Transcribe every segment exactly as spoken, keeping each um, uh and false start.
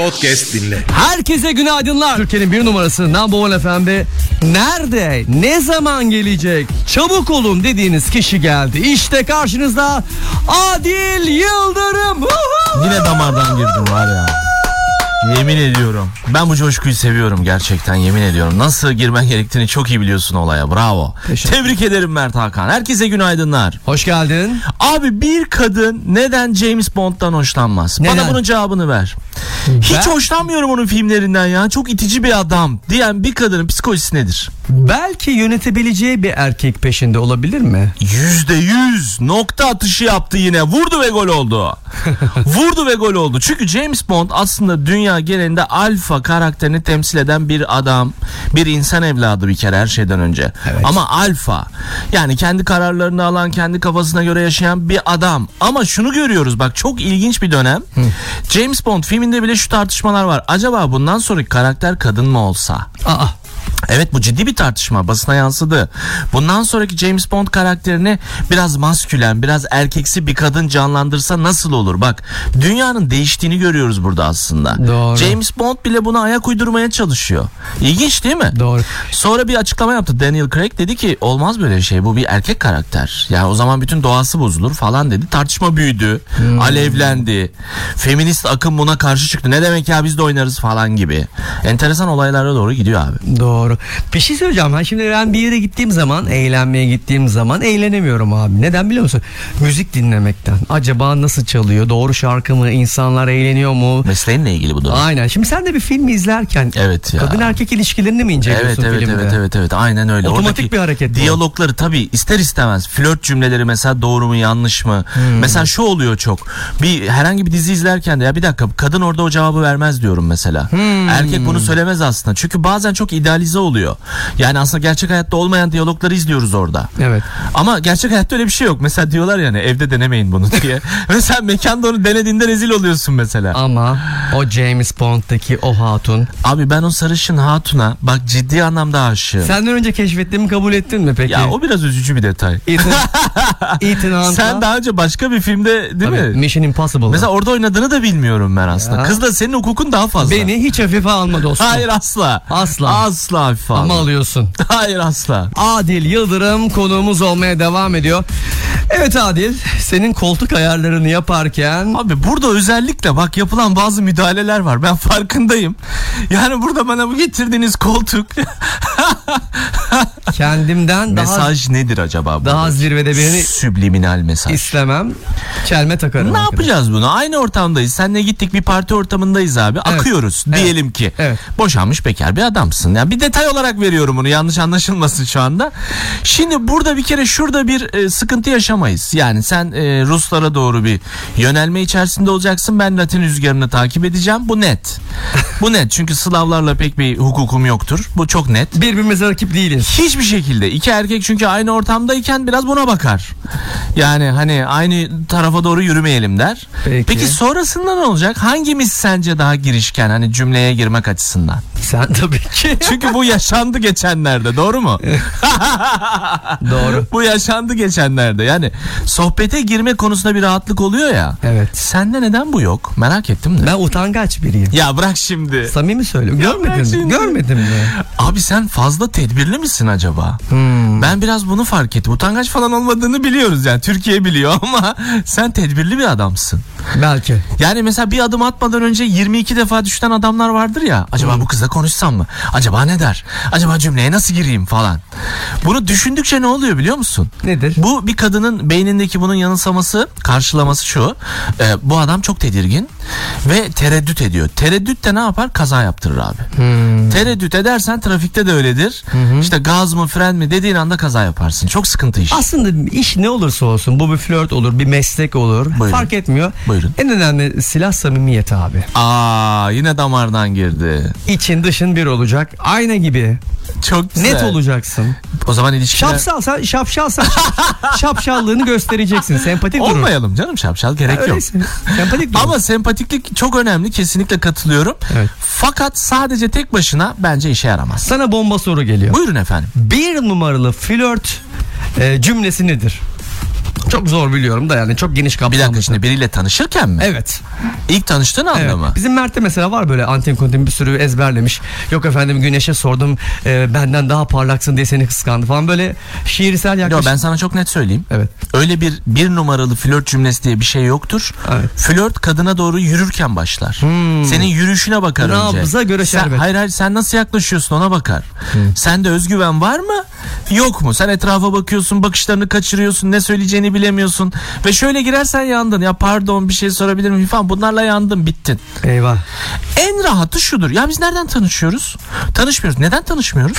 podcast dinle. Herkese günaydınlar. Türkiye'nin bir numarası Number One F M'de nerede, ne zaman gelecek, çabuk olun dediğiniz kişi geldi. İşte karşınızda Adil Yıldırım. Yine damardan girdim var ya. Yemin ediyorum. Ben bu coşkuyu seviyorum gerçekten, yemin ediyorum. Nasıl girmen gerektiğini çok iyi biliyorsun olaya. Bravo. Tebrik ederim Mert Hakan. Herkese günaydınlar. Hoş geldin. Abi bir kadın neden James Bond'dan hoşlanmaz? Neden? Bana bunun cevabını ver. Hiç Ben... hoşlanmıyorum onun filmlerinden ya. Çok itici bir adam diyen bir kadının psikolojisi nedir? Belki yönetebileceği bir erkek peşinde olabilir mi? Yüzde yüz nokta atışı yaptı yine. Vurdu ve gol oldu. Vurdu ve gol oldu. Çünkü James Bond aslında dünya genelinde alfa karakterini temsil eden bir adam. Bir insan evladı bir kere her şeyden önce. Evet. Ama alfa. Yani kendi kararlarını alan, kendi kafasına göre yaşayan bir adam. Ama şunu görüyoruz bak, çok ilginç bir dönem. Hı. James Bond filminde bile şu tartışmalar var. Acaba bundan sonraki karakter kadın mı olsa? Aa. Evet, bu ciddi bir tartışma, basına yansıdı. Bundan sonraki James Bond karakterini biraz maskülen, biraz erkeksi bir kadın canlandırsa nasıl olur? Bak, dünyanın değiştiğini görüyoruz burada aslında. Doğru. James Bond bile buna ayak uydurmaya çalışıyor. İlginç değil mi? Doğru. Sonra bir açıklama yaptı Daniel Craig, dedi ki olmaz böyle şey, bu bir erkek karakter. Yani o zaman bütün doğası bozulur falan dedi. Tartışma büyüdü, hmm. alevlendi. Feminist akım buna karşı çıktı. Ne demek ya, biz de oynarız falan gibi. Enteresan olaylara doğru gidiyor abi. Doğru. Bir şey söyleyeceğim. Ha, şimdi ben bir yere gittiğim zaman, eğlenmeye gittiğim zaman eğlenemiyorum abi. Neden biliyor musun? Müzik dinlemekten. Acaba nasıl çalıyor? Doğru şarkı mı? İnsanlar eğleniyor mu? Mesleğinle ilgili bu da. Aynen. Şimdi sen de bir film izlerken evet ya. kadın erkek ilişkilerini mi inceliyorsun evet, evet, filmde? Evet evet evet. Aynen öyle. Otomatik Oradaki bir hareket. diyalogları tabii ister istemez. Flört cümleleri mesela doğru mu yanlış mı? Hmm. Mesela şu oluyor çok. Bir herhangi bir dizi izlerken de ya bir dakika, kadın orada o cevabı vermez diyorum mesela. Hmm. Erkek bunu söylemez aslında. Çünkü bazen çok idealize oluyor. Yani aslında gerçek hayatta olmayan diyalogları izliyoruz orada. Evet. Ama gerçek hayatta öyle bir şey yok. Mesela diyorlar yani evde denemeyin bunu diye. Mesela mekanda onu denediğinde rezil oluyorsun mesela. Ama o James Bond'daki o hatun. Abi ben o sarışın hatuna bak ciddi anlamda aşığım. Senden önce keşfettiğimi kabul ettin mi peki? Ya o biraz üzücü bir detay. Ethan, Ethan Hunt'la. Sen daha önce başka bir filmde değil Tabii, mi? Mission Impossible. Mesela orada oynadığını da bilmiyorum ben aslında. Ya. Kızla senin hukukun daha fazla. Beni hiç hafife alma dostum. Hayır asla. Asla. Asla hafife alma. Ama alıyorsun. Hayır asla. Adil Yıldırım konuğumuz olmaya devam ediyor. Evet Adil, senin koltuk ayarlarını yaparken... Abi burada özellikle bak yapılan bazı müdahaleler var. Ben farkındayım. Yani burada bana bu getirdiğiniz koltuk... Kendimden daha... Mesaj nedir acaba? Daha burada? Zirvede birini... Sübliminal mesaj. İstemem. Çelme takarım. Ne arkadaş. yapacağız bunu? Aynı ortamdayız. Seninle gittik bir parti ortamındayız abi. Evet. Akıyoruz. Evet. Diyelim ki. Evet. Boşanmış bekar bir adamsın. Yani bir detay olarak veriyorum bunu. Yanlış anlaşılmasın şu anda. Şimdi burada bir kere şurada bir e, sıkıntı yaşamayız. Yani sen e, Ruslara doğru bir yönelme içerisinde olacaksın. Ben Latin rüzgarını takip edeceğim. Bu net. Bu net. Çünkü Slavlarla pek bir hukukum yoktur. Bu çok net. Birbirimize rakip değiliz. Hiçbir şekilde. İki erkek çünkü aynı ortamdayken biraz buna bakar. Yani hani aynı tarafa doğru yürümeyelim der. Peki, Peki sonrasında ne olacak? Hangimiz sence daha girişken, hani cümleye girmek açısından? Sen tabii ki. Çünkü bu yaşandı geçenlerde, doğru mu? Doğru. Bu yaşandı geçenlerde. Yani sohbete girme konusunda bir rahatlık oluyor ya. Evet. Sende neden bu yok? Merak ettim de. Ben utangaç biriyim. Ya bırak şimdi. Samimi söylüyorum. Görmedin mi? Görmedin mi? Abi sen fazla tedbirli misin acaba? Hmm. Ben biraz bunu fark ettim. Utangaç falan olmadığını biliyoruz yani. Türkiye biliyor ama sen tedbirli bir adamsın. Belki. Yani mesela bir adım atmadan önce yirmi iki defa düşten adamlar vardır ya. Acaba hmm. bu kızla konuşsam mı? Acaba ne der? Acaba cümleye nasıl gireyim falan. Bunu düşündükçe ne oluyor biliyor musun? Nedir? Bu bir kadının beynindeki bunun yanılsaması, karşılaması şu. E, bu adam çok tedirgin ve tereddüt ediyor. Tereddüt de ne yapar? Kaza yaptırır abi. Hmm. Tereddüt edersen trafikte de öyledir. Hmm. İşte gaz mı fren mi dediğin anda kaza yaparsın. Çok sıkıntı iş. Aslında iş ne olursa olsun, bu bir flört olur, bir meslek olur. Buyurun. Fark etmiyor. Buyurun. En önemli silah samimiyet abi. Aa, yine damardan girdi. İçin dışın bir olacak. Ayna gibi. Çok güzel. Net olacaksın. O zaman ilişkiler... Şapşalsan, şapşalsan şapşallığını göstereceksin. Sempatik durur. Olmayalım canım, şapşal gerek ya yok. Sempatik durur. Ama sempatiklik çok önemli. Kesinlikle katılıyorum. Evet. Fakat sadece tek başına bence işe yaramaz. Sana bomba soru geliyor. Buyurun efendim. Bir numaralı flört e, cümlesi nedir? Çok zor biliyorum da yani çok geniş kapsamlı. Bir dakika, şimdi biriyle tanışırken mi? Evet. İlk tanıştığın anda Evet. mı? Bizim Mert'te mesela var böyle antin kuntin bir sürü ezberlemiş. Yok efendim Güneş'e sordum e, benden daha parlaksın diye seni kıskandı falan, böyle şiirsel yaklaşım. Yo, ben sana çok net söyleyeyim. Evet. Öyle bir bir numaralı flört cümlesi diye bir şey yoktur. Evet. Flört kadına doğru yürürken başlar. Hmm. Senin yürüyüşüne bakar önce. Nabza göre Sen, şerbet. hayır hayır sen nasıl yaklaşıyorsun ona bakar. Hmm. Sende özgüven var mı? Yok mu? Sen etrafa bakıyorsun, bakışlarını kaçırıyorsun, ne söyleyeceğini bilemiyorsun. Ve şöyle girersen yandın. Ya pardon bir şey sorabilir miyim falan, bunlarla yandın, bittin. Eyvah. En rahatı şudur. Ya biz nereden tanışıyoruz? Tanışmıyoruz. Neden tanışmıyoruz?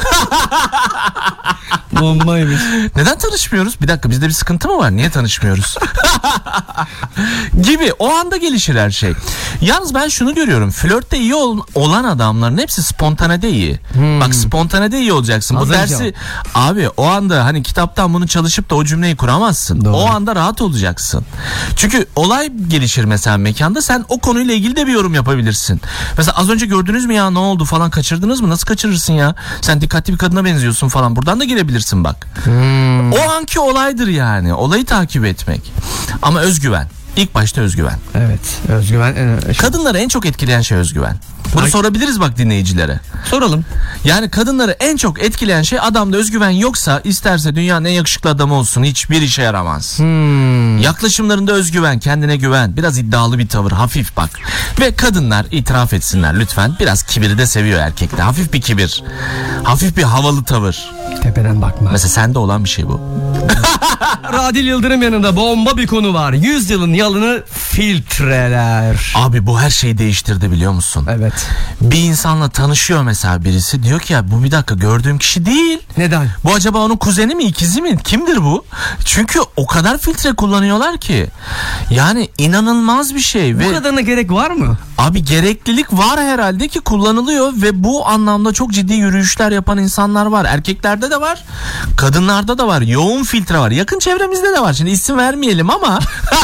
Bombaymış. Neden tanışmıyoruz? Bir dakika, bizde bir sıkıntı mı var? Niye tanışmıyoruz? Gibi. O anda gelişir her şey. Yalnız ben şunu görüyorum. Flörtte iyi ol- olan adamların hepsi spontanede iyi. Hmm. Bak spontanede iyi olacaksın. Bu dersi abi o anda hani kitaptan bunu çalışıp da o cümleyi kuramazsın. Doğru. O anda rahat olacaksın. Çünkü olay gelişir mesela mekanda. Sen o konuyla ilgili de bir yorum yapabilirsin. Mesela az önce gördünüz mü ya, ne oldu falan, kaçırdınız mı? Nasıl kaçırırsın ya? Sen dikkatli bir kadına benziyorsun falan. Buradan da girebilirsin bak. Hmm. O anki olaydır yani. Olayı takip etmek. Ama özgüven. İlk başta özgüven. Evet, özgüven. E, Kadınları en çok etkileyen şey özgüven. Bunu Ay. sorabiliriz bak dinleyicilere. Soralım. Yani kadınları en çok etkileyen şey, adamda özgüven yoksa isterse dünyanın en yakışıklı adamı olsun, hiçbir işe yaramaz. Hmm. Yaklaşımlarında özgüven, kendine güven, biraz iddialı bir tavır, hafif bak. Ve kadınlar itiraf etsinler lütfen, biraz kibiri de seviyor erkekler. Hafif bir kibir, hafif bir havalı tavır. Tepeden bakma. Mesela sende olan bir şey bu. Adil Yıldırım yanında bomba bir konu var. Yüzyılın yalını filtreler. Abi bu her şeyi değiştirdi biliyor musun? Evet. Bir insanla tanışıyor mesela birisi, diyor ki ya bu bir dakika gördüğüm kişi değil. Neden? Bu acaba onun kuzeni mi, ikizi mi, kimdir bu? Çünkü o kadar filtre kullanıyorlar ki. Yani inanılmaz bir şey. Bu ve kadarına gerek var mı? Abi gereklilik var herhalde ki kullanılıyor ve bu anlamda çok ciddi yürüyüşler yapan insanlar var. Erkeklerde de var, kadınlarda da var. Yoğun filtre var. Yakın çevremizde de var. Şimdi isim vermeyelim ama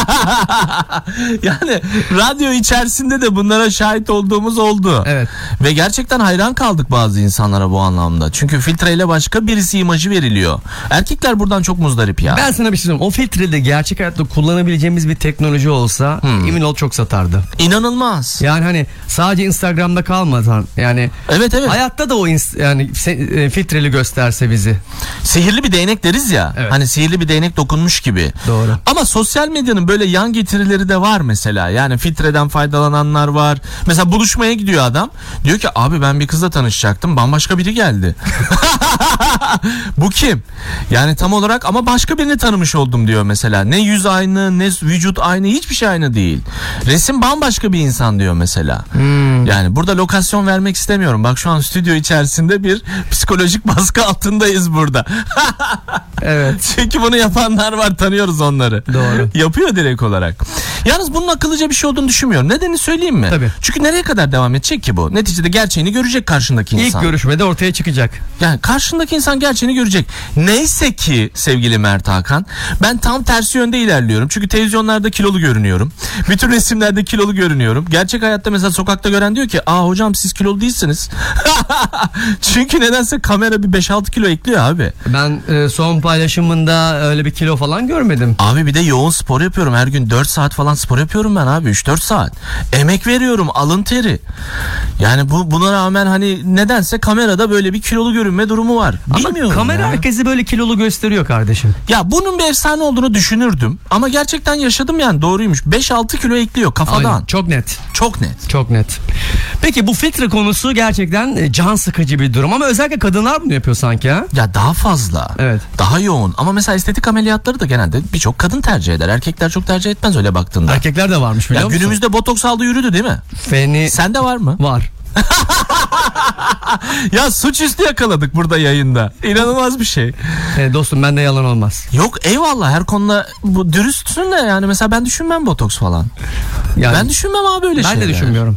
yani radyo içerisinde de bunlara şahit olduğumuz oldu. Evet. Ve gerçekten hayran kaldık bazı insanlara bu anlamda. Çünkü filtreyle başka birisi imajı veriliyor. Erkekler buradan çok muzdarip ya. Ben sana bir şey söyleyeyim. O filtre de gerçek hayatta kullanabileceğimiz bir teknoloji olsa hmm. emin ol çok satardı. İnanılmaz. Yani hani sadece Instagram'da kalmadan yani evet evet. Hayatta da o ins- yani se- filtreli gösterse bizi. Sihirli bir değnek deriz ya. Evet. Hani sihirli bir değnek dokunmuş gibi. Doğru. Ama sosyal medyanın böyle yan getirileri de var mesela. Yani filtreden faydalananlar var. Mesela buluşmaya gidiyor adam. Diyor ki abi ben bir kızla tanışacaktım. Bambaşka biri geldi. Bu kim? Yani tam olarak ama başka birini tanımış oldum diyor mesela. Ne yüz aynı, ne vücut aynı, hiçbir şey aynı değil. Resim bambaşka bir insan diyor mesela. Hmm. Yani burada lokasyon vermek istemiyorum. Bak şu an stüdyo içerisinde bir psikolojik baskı altındayız burada. Evet. Çünkü bunu yapanlar var, tanıyoruz onları. Doğru. Yapıyor direkt olarak. Yalnız bunun akıllıca bir şey olduğunu düşünmüyorum. Nedenini söyleyeyim mi? Tabii. Çünkü nereye kadar devam edecek ki bu? Neticede gerçeğini görecek karşındaki insan. İlk görüşmede ortaya çıkacak. Yani karşındaki insan gerçeğini görecek. Neyse ki sevgili Mert Hakan, ben tam tersi yönde ilerliyorum. Çünkü televizyonlarda kilolu görünüyorum. Bütün resimlerde kilolu görünüyorum. Gerçek hayatta mesela sokakta gören diyor ki aa hocam siz kilolu değilsiniz. Çünkü nedense kamera bir beş altı kilo ekliyor abi. Ben e, son paylaşımında öyle bir kilo falan görmedim. Abi bir de yoğun spor yapıyorum. Her gün dört saat falan spor yapıyorum ben abi. üç dört saat. Emek veriyorum, alın teri. Yani bu buna rağmen hani nedense kamerada böyle bir kilolu görünme durumu var. Bilmiyorum. Ama kamera ya. Herkesi böyle kilolu gösteriyor kardeşim. Ya bunun bir efsane olduğunu düşünürdüm. Ama gerçekten yaşadım yani, doğruymuş. beş altı kilo ekliyor kafadan. Aynen, çok net. Çok net. Çok net. Peki bu filtre konusu gerçekten can sıkıcı bir durum ama özellikle kadınlar bunu yapıyor sanki ha? Ya daha fazla. Evet. Daha yoğun. Ama mesela estetik ameliyatları da genelde birçok kadın tercih eder. Erkekler çok tercih etmez öyle baktığında. Erkekler de varmış biliyor ya musun? Günümüzde botoks aldı yürüdü değil mi? Feni... Sende var mı? Var. Ya suçüstü yakaladık burada yayında. İnanılmaz bir şey. E, dostum bende yalan olmaz. Yok eyvallah, her konuda bu dürüstsün de yani mesela ben düşünmem botoks falan. Yani, ben düşünmem abi öyle şeyler. Ben de düşünmüyorum.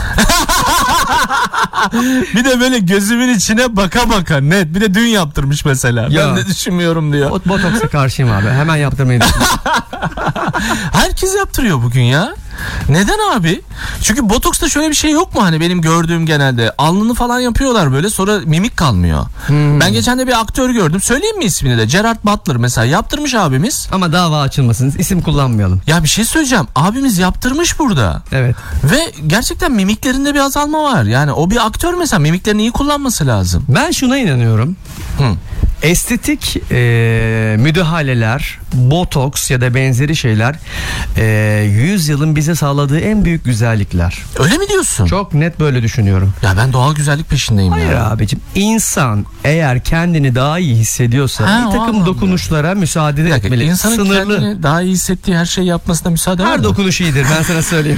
Bir de böyle gözümün içine baka baka net. Bir de dün yaptırmış mesela. Ya. Ben de düşünmüyorum diyor. Botoksa karşıyım abi. Hemen yaptırmayı düşünüyorum. Herkes yaptırıyor bugün ya. Neden abi? Çünkü botoksta şöyle bir şey yok mu hani benim gördüğüm genelde? Alnını falan yapıyorlar böyle, sonra mimik kalmıyor. Hmm. Ben geçen de bir aktör gördüm. Söyleyeyim mi ismini de? Gerard Butler mesela yaptırmış abimiz. Ama dava açılmasın. İsim kullanmayalım. Ya bir şey söyleyeceğim. Abimiz yaptırmış burada. Evet. Ve gerçekten mimiklerinde bir azalma var. Yani o bir aktör mesela, mimiklerini iyi kullanması lazım. Ben şuna inanıyorum. Hı. Estetik e, müdahaleler, botoks ya da benzeri şeyler e, yüzyılın bize sağladığı en büyük güzellikler. Öyle mi diyorsun? Çok net böyle düşünüyorum. Ya ben doğal güzellik peşindeyim. Hayır ya. abicim, insan eğer kendini daha iyi hissediyorsa ha, bir takım dokunuşlara müsaade dakika, etmeli. İnsanın Sınırlı. kendini daha iyi hissettiği her şeyi yapmasına müsaade var mı? Her dokunuş iyidir, ben sana söyleyeyim.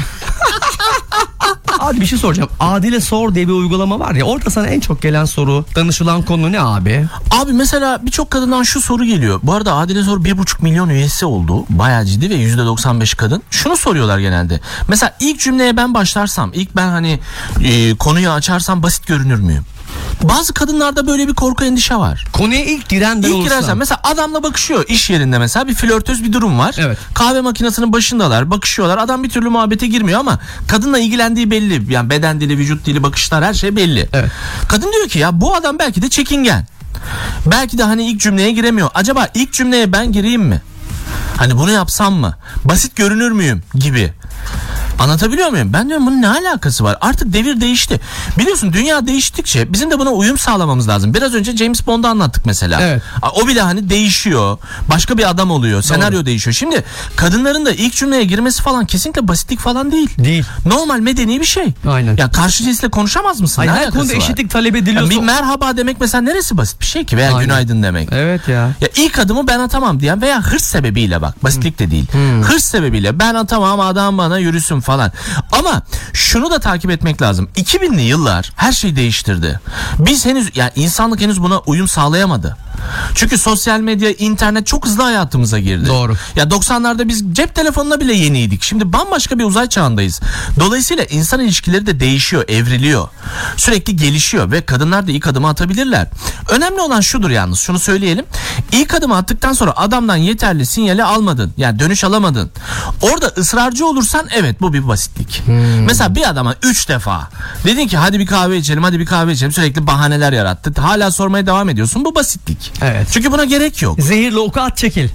Abi bir şey soracağım. Adile Sor diye bir uygulama var ya, orada sana en çok gelen soru, danışılan konu ne abi? Abi mesela birçok kadından şu soru geliyor. Bu arada Adile Sor bir buçuk milyon üyesi oldu. Bayağı ciddi ve yüzde doksan beş kadın. Şunu soruyorlar genelde. Mesela ilk cümleye ben başlarsam, ilk ben hani e, konuyu açarsam basit görünür müyüm? Bazı kadınlarda böyle bir korku, endişe var. Konuya ilk giren ben İlk olursam. girersen mesela adamla bakışıyor iş yerinde, mesela bir flörtöz bir durum var. Evet. Kahve makinesinin başındalar, bakışıyorlar. Adam bir türlü muhabbete girmiyor ama kadınla ilgilendiği belli. Yani beden dili, vücut dili, bakışlar, her şey belli. Evet. Kadın diyor ki ya bu adam belki de çekingen. Belki de hani ilk cümleye giremiyor. Acaba ilk cümleye ben gireyim mi? Hani bunu yapsam mı? Basit görünür müyüm gibi. Anlatabiliyor muyum? Ben diyorum bunun ne alakası var? Artık devir değişti. Biliyorsun dünya değiştikçe bizim de buna uyum sağlamamız lazım. Biraz önce James Bond'u anlattık mesela. Evet. O bile hani değişiyor. Başka bir adam oluyor. Senaryo Doğru. değişiyor. Şimdi kadınların da ilk cümleye girmesi falan kesinlikle basitlik falan değil. Değil. Normal medeni bir şey. Aynen. Ya karşı cinsle konuşamaz mısın? Hayır, ne her konuda var? eşitlik talep ediliyorsa. Ya bir merhaba demek mesela neresi basit bir şey ki? Veya Aynen. günaydın demek. Evet ya. Ya ilk adımı ben atamam diyen veya hırs sebebiyle, bak basitlik de değil. Hmm. Hırs sebebiyle ben atamam, adam bana yürüsün falan. Ama şunu da takip etmek lazım. iki binli yıllar her şeyi değiştirdi. Biz henüz, yani insanlık henüz buna uyum sağlayamadı. Çünkü sosyal medya, internet çok hızlı hayatımıza girdi. Doğru. Ya doksanlarda biz cep telefonuna bile yeniydik. Şimdi bambaşka bir uzay çağındayız. Dolayısıyla insan ilişkileri de değişiyor, evriliyor. Sürekli gelişiyor ve kadınlar da ilk adımı atabilirler. Önemli olan şudur yalnız, şunu söyleyelim. İlk adımı attıktan sonra adamdan yeterli sinyali almadın. Yani dönüş alamadın. Orada ısrarcı olursan evet bu bir basitlik. Hmm. Mesela bir adama üç defa dedin ki hadi bir kahve içelim, hadi bir kahve içelim. Sürekli bahaneler yarattı. Hala sormaya devam ediyorsun. Bu basitlik. Evet. Çünkü buna gerek yok. Zehirli oku at, çekil.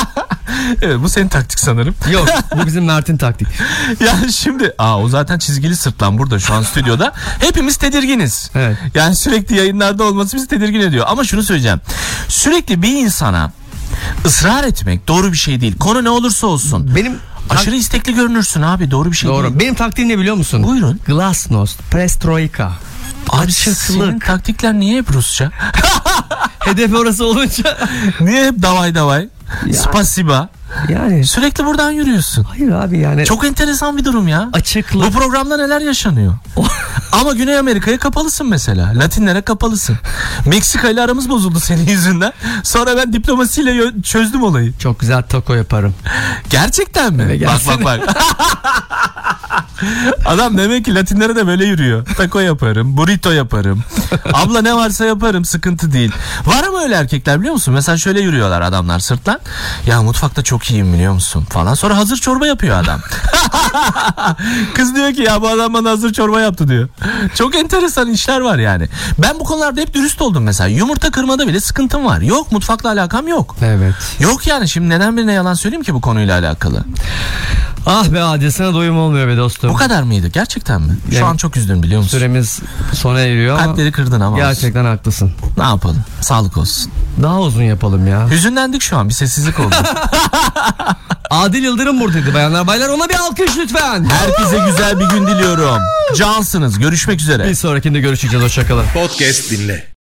Evet, bu senin taktik sanırım. Yok, bu bizim Mert'in taktik. Yani şimdi aa, o zaten çizgili sırtlan burada şu an stüdyoda. Hepimiz tedirginiz. Evet. Yani sürekli yayınlarda olması bizi tedirgin ediyor. Ama şunu söyleyeceğim. Sürekli bir insana ısrar etmek doğru bir şey değil. Konu ne olursa olsun. Benim aşırı istekli görünürsün abi, doğru bir şey doğru. değil. Benim taktiğim ne biliyor musun? Buyurun. Glasnost, Perestroika. Abi senin taktikler niye hep Rusça? Hedefi orası olunca. Niye hep davay davay? Yani, Spasiba. Yani sürekli buradan yürüyorsun. Hayır abi yani. Çok enteresan bir durum ya. Açıklık. Bu programda neler yaşanıyor? Ama Güney Amerika'ya kapalısın mesela. Latinlere kapalısın. Meksika ile aramız bozuldu senin yüzünden. Sonra ben diplomasiyle çözdüm olayı. Çok güzel taco yaparım. Gerçekten mi? Evet, bak bak bak. Adam demek ki Latinlere de böyle yürüyor. Taco yaparım, burrito yaparım. Abla ne varsa yaparım, sıkıntı değil. Var ama öyle erkekler, biliyor musun? Mesela şöyle yürüyorlar adamlar sırtlan. Ya mutfakta çok iyiyim biliyor musun falan. Sonra hazır çorba yapıyor adam. Kız diyor ki ya bu adam bana hazır çorba yaptı diyor. Çok enteresan işler var yani. Ben bu konularda hep dürüst oldum mesela. Yumurta kırmada bile sıkıntım var. Yok, mutfakla alakam yok. Evet. Yok yani, şimdi neden birine yalan söyleyeyim ki bu konuyla alakalı? Ah be Adil, sana doyum olmuyor be dostum. Bu kadar mıydı? Gerçekten mi? Şu yani, an çok üzdüm biliyor musun? Süremiz sona eriyor ama. Kalpleri kırdın ama. Gerçekten olsun. Haklısın. Ne yapalım? Sağlık olsun. Daha uzun yapalım ya. Hüzünlendik şu an, bir sessizlik oldu. Adil Yıldırım buradaydı bayanlar baylar, ona bir alkış lütfen. Herkese güzel bir gün diliyorum. Cansınız, görüşmek üzere. Bir sonrakinde görüşeceğiz, hoşçakalın. Podcast dinle.